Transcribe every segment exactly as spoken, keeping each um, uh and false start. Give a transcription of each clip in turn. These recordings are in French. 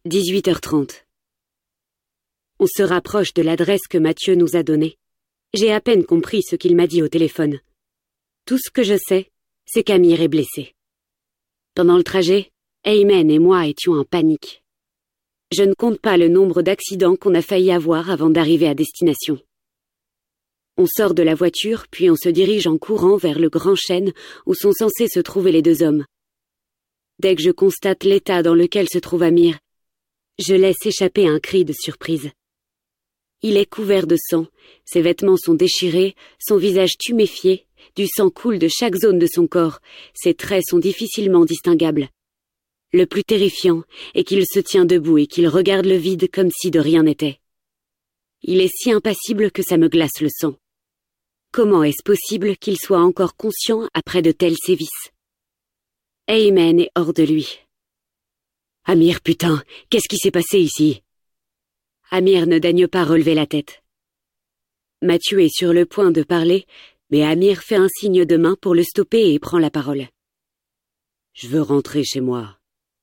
dix-huit heures trente. On se rapproche de l'adresse que Mathieu nous a donnée. J'ai à peine compris ce qu'il m'a dit au téléphone. Tout ce que je sais, c'est qu'Amir est blessé. Pendant le trajet, Ayman et moi étions en panique. Je ne compte pas le nombre d'accidents qu'on a failli avoir avant d'arriver à destination. On sort de la voiture, puis on se dirige en courant vers le grand chêne où sont censés se trouver les deux hommes. Dès que je constate l'état dans lequel se trouve Amir, je laisse échapper un cri de surprise. Il est couvert de sang, ses vêtements sont déchirés, son visage tuméfié, du sang coule de chaque zone de son corps, ses traits sont difficilement distinguables. Le plus terrifiant est qu'il se tient debout et qu'il regarde le vide comme si de rien n'était. Il est si impassible que ça me glace le sang. Comment est-ce possible qu'il soit encore conscient après de tels sévices? Ayman est hors de lui. « Amir, putain, qu'est-ce qui s'est passé ici ?» Amir ne daigne pas relever la tête. Mathieu est sur le point de parler, mais Amir fait un signe de main pour le stopper et prend la parole. « Je veux rentrer chez moi. »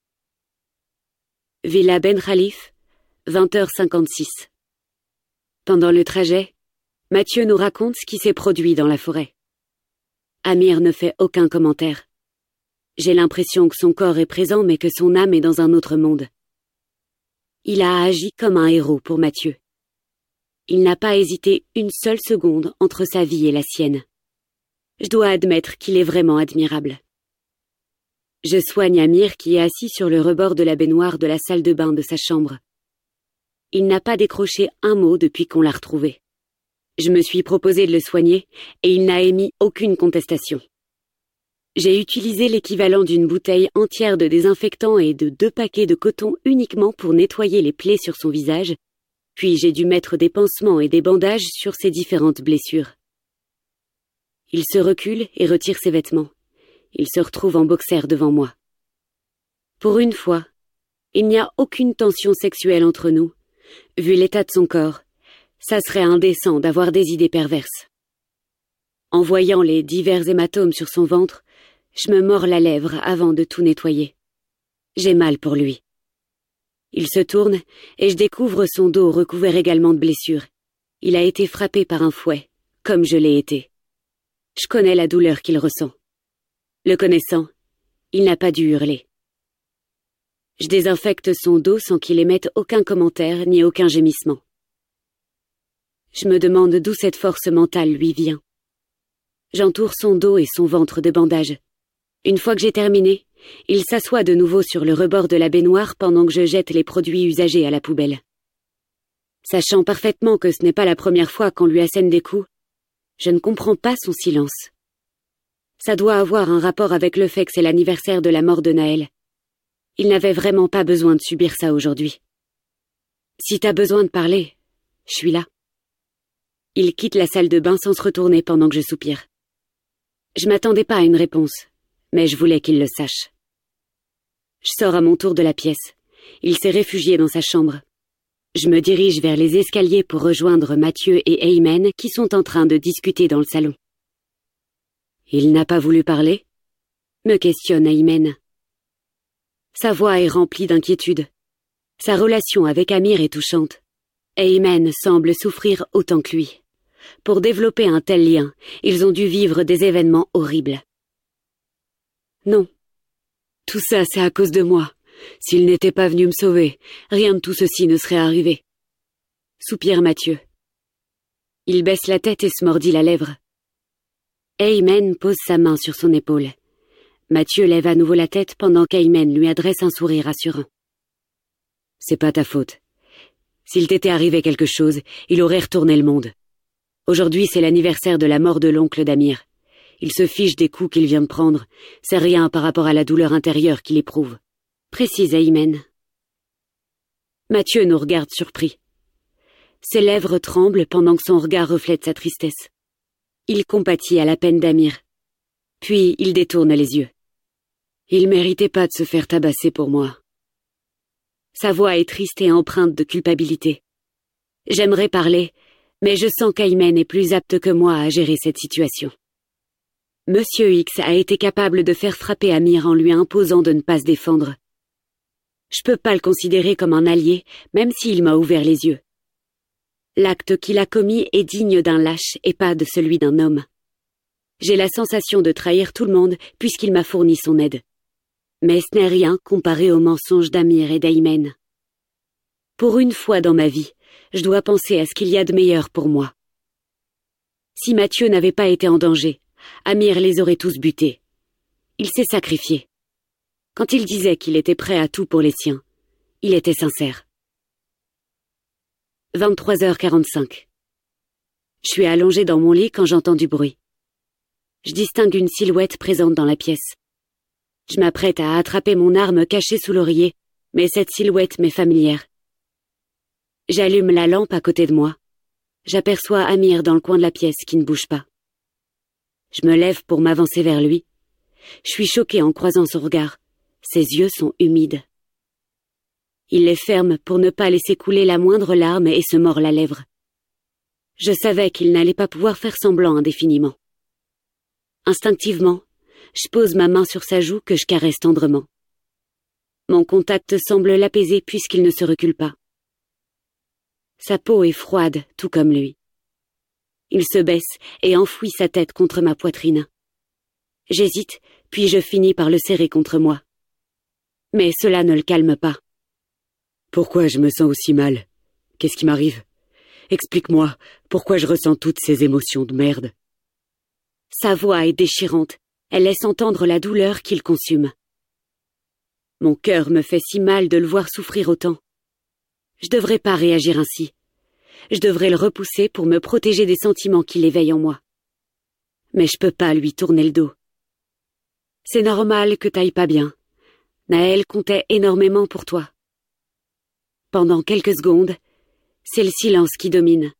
Villa Ben Khalif, vingt heures cinquante-six. Pendant le trajet, Mathieu nous raconte ce qui s'est produit dans la forêt. Amir ne fait aucun commentaire. J'ai l'impression que son corps est présent mais que son âme est dans un autre monde. Il a agi comme un héros pour Mathieu. Il n'a pas hésité une seule seconde entre sa vie et la sienne. Je dois admettre qu'il est vraiment admirable. Je soigne Amir qui est assis sur le rebord de la baignoire de la salle de bain de sa chambre. Il n'a pas décroché un mot depuis qu'on l'a retrouvé. Je me suis proposé de le soigner et il n'a émis aucune contestation. J'ai utilisé l'équivalent d'une bouteille entière de désinfectant et de deux paquets de coton uniquement pour nettoyer les plaies sur son visage, puis j'ai dû mettre des pansements et des bandages sur ses différentes blessures. Il se recule et retire ses vêtements. Il se retrouve en boxer devant moi. Pour une fois, il n'y a aucune tension sexuelle entre nous. Vu l'état de son corps, ça serait indécent d'avoir des idées perverses. En voyant les divers hématomes sur son ventre, je me mords la lèvre avant de tout nettoyer. J'ai mal pour lui. Il se tourne et je découvre son dos recouvert également de blessures. Il a été frappé par un fouet, comme je l'ai été. Je connais la douleur qu'il ressent. Le connaissant, il n'a pas dû hurler. Je désinfecte son dos sans qu'il émette aucun commentaire ni aucun gémissement. Je me demande d'où cette force mentale lui vient. J'entoure son dos et son ventre de bandages. Une fois que j'ai terminé, il s'assoit de nouveau sur le rebord de la baignoire pendant que je jette les produits usagés à la poubelle. Sachant parfaitement que ce n'est pas la première fois qu'on lui assène des coups, je ne comprends pas son silence. Ça doit avoir un rapport avec le fait que c'est l'anniversaire de la mort de Naël. Il n'avait vraiment pas besoin de subir ça aujourd'hui. Si t'as besoin de parler, je suis là. Il quitte la salle de bain sans se retourner pendant que je soupire. Je m'attendais pas à une réponse, mais je voulais qu'il le sache. Je sors à mon tour de la pièce. Il s'est réfugié dans sa chambre. Je me dirige vers les escaliers pour rejoindre Mathieu et Ayman qui sont en train de discuter dans le salon. Il n'a pas voulu parler ? Me questionne Ayman. Sa voix est remplie d'inquiétude. Sa relation avec Amir est touchante. Ayman semble souffrir autant que lui. Pour développer un tel lien, ils ont dû vivre des événements horribles. Non. Tout ça, c'est à cause de moi. S'il n'était pas venu me sauver, rien de tout ceci ne serait arrivé. Soupire Mathieu. Il baisse la tête et se mordit la lèvre. Ayman pose sa main sur son épaule. Mathieu lève à nouveau la tête pendant qu'Ayman lui adresse un sourire rassurant. C'est pas ta faute. S'il t'était arrivé quelque chose, il aurait retourné le monde. Aujourd'hui, c'est l'anniversaire de la mort de l'oncle d'Amir. Il se fiche des coups qu'il vient de prendre. C'est rien par rapport à la douleur intérieure qu'il éprouve. Précise Ayman. Mathieu nous regarde surpris. Ses lèvres tremblent pendant que son regard reflète sa tristesse. Il compatit à la peine d'Amir. Puis il détourne les yeux. Il méritait pas de se faire tabasser pour moi. Sa voix est triste et empreinte de culpabilité. J'aimerais parler, mais je sens qu'Ayman est plus apte que moi à gérer cette situation. Monsieur X a été capable de faire frapper Amir en lui imposant de ne pas se défendre. Je peux pas le considérer comme un allié, même s'il m'a ouvert les yeux. L'acte qu'il a commis est digne d'un lâche et pas de celui d'un homme. J'ai la sensation de trahir tout le monde puisqu'il m'a fourni son aide. Mais ce n'est rien comparé aux mensonges d'Amir et d'Aymen. Pour une fois dans ma vie, je dois penser à ce qu'il y a de meilleur pour moi. Si Mathieu n'avait pas été en danger, Amir les aurait tous butés. Il s'est sacrifié. Quand il disait qu'il était prêt à tout pour les siens, il était sincère. vingt-trois heures quarante-cinq. Je suis allongée dans mon lit quand j'entends du bruit. Je distingue une silhouette présente dans la pièce. Je m'apprête à attraper mon arme cachée sous l'oreiller, mais cette silhouette m'est familière. J'allume la lampe à côté de moi. J'aperçois Amir dans le coin de la pièce qui ne bouge pas. Je me lève pour m'avancer vers lui. Je suis choquée en croisant son regard. Ses yeux sont humides. Il les ferme pour ne pas laisser couler la moindre larme et se mord la lèvre. Je savais qu'il n'allait pas pouvoir faire semblant indéfiniment. Instinctivement, je pose ma main sur sa joue que je caresse tendrement. Mon contact semble l'apaiser puisqu'il ne se recule pas. Sa peau est froide, tout comme lui. Il se baisse et enfouit sa tête contre ma poitrine. J'hésite, puis je finis par le serrer contre moi. Mais cela ne le calme pas. Pourquoi je me sens aussi mal? Qu'est-ce qui m'arrive? Explique-moi, pourquoi je ressens toutes ces émotions de merde? Sa voix est déchirante. Elle laisse entendre la douleur qu'il consume. Mon cœur me fait si mal de le voir souffrir autant. Je devrais pas réagir ainsi. Je devrais le repousser pour me protéger des sentiments qui l'éveillent en moi. Mais je peux pas lui tourner le dos. C'est normal que t'ailles pas bien. Naël comptait énormément pour toi. Pendant quelques secondes, c'est le silence qui domine.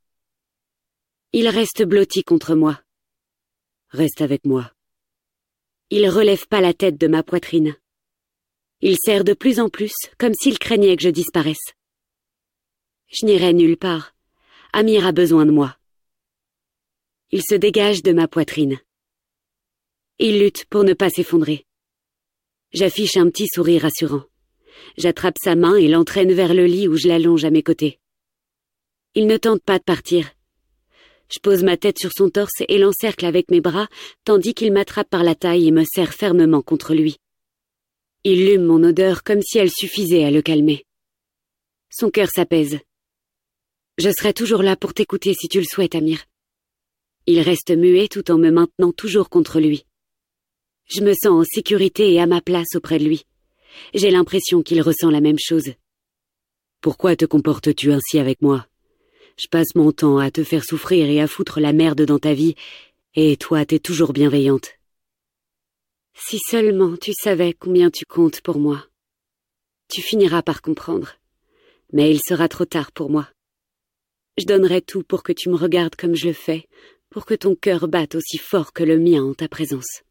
Il reste blotti contre moi. Reste avec moi. Il relève pas la tête de ma poitrine. Il serre de plus en plus, comme s'il craignait que je disparaisse. Je n'irai nulle part. Amir a besoin de moi. Il se dégage de ma poitrine. Il lutte pour ne pas s'effondrer. J'affiche un petit sourire rassurant. J'attrape sa main et l'entraîne vers le lit où je l'allonge à mes côtés. Il ne tente pas de partir. Je pose ma tête sur son torse et l'encercle avec mes bras, tandis qu'il m'attrape par la taille et me serre fermement contre lui. Il lume mon odeur comme si elle suffisait à le calmer. Son cœur s'apaise. Je serai toujours là pour t'écouter si tu le souhaites, Amir. Il reste muet tout en me maintenant toujours contre lui. Je me sens en sécurité et à ma place auprès de lui. J'ai l'impression qu'il ressent la même chose. Pourquoi te comportes-tu ainsi avec moi? Je passe mon temps à te faire souffrir et à foutre la merde dans ta vie, et toi t'es toujours bienveillante. Si seulement tu savais combien tu comptes pour moi. Tu finiras par comprendre, mais il sera trop tard pour moi. Je donnerai tout pour que tu me regardes comme je le fais, pour que ton cœur batte aussi fort que le mien en ta présence.